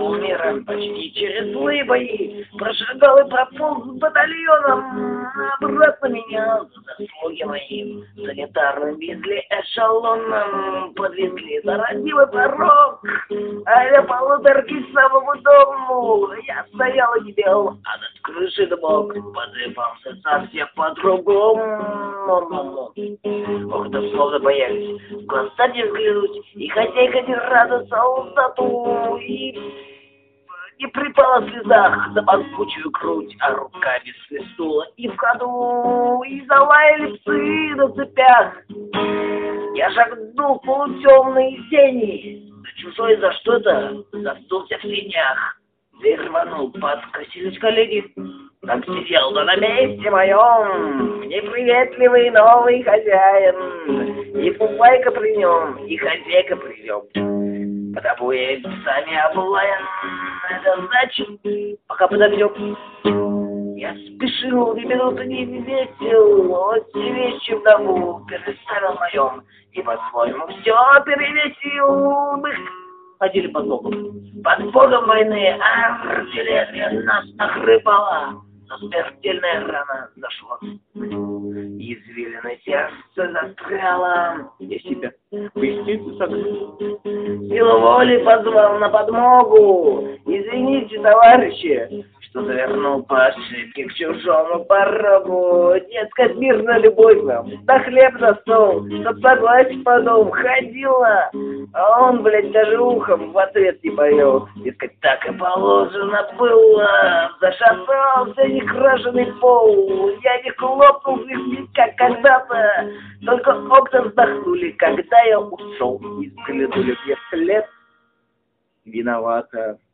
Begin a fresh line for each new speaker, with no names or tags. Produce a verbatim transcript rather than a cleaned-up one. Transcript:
прошел миром почти через злые бои, прошагал и прополз с батальоном, обратно меня за заслуги мои санитарным везли эшелоном, подвезли за родимый порог, а я полуторки к самому дому. Я стоял и пел, а над крышей дымок подымался совсем по-другому. Ох, да словно боялись в глаза не взглянуть, и хозяйка не рада солдату, и не припала в слезах на могучую грудь, а руками свистнула и в ходу, и залаяли псы на цепях. Я шагнул в полутемные тени, да чужой за что-то застулся в синях. Дверь рванул, подкосились колени, так сидел, но на месте моем неприветливый новый хозяин, и фуфайка при нем, и хозяйка при нем. Потому я и псами облаян, это значит, пока подождем. Я спешил, ни минуты не весил, вот вещи в дому переставил моем, и по-своему все перевесил. Мы ходили под богом, под богом войны, артиллерия нас нахрипала, но смертельная рана зашла. Извилины сердце застряло, я себя вестицу согнул. Силу воли позвал на подмогу. Извините, товарищи, что завернул по ошибке к чужому порогу. Детская мирная любовь нам, да хлеб на стол, чтоб согласить потом ходила. А он, блядь, даже ухом в ответ не повел. Дескать, так и положено было. Зашатался некрашенный пол. Я не хлопнул в них, как когда-то. Только окна вздохнули, когда я ушел. И взглянули мне вслед. Виновата.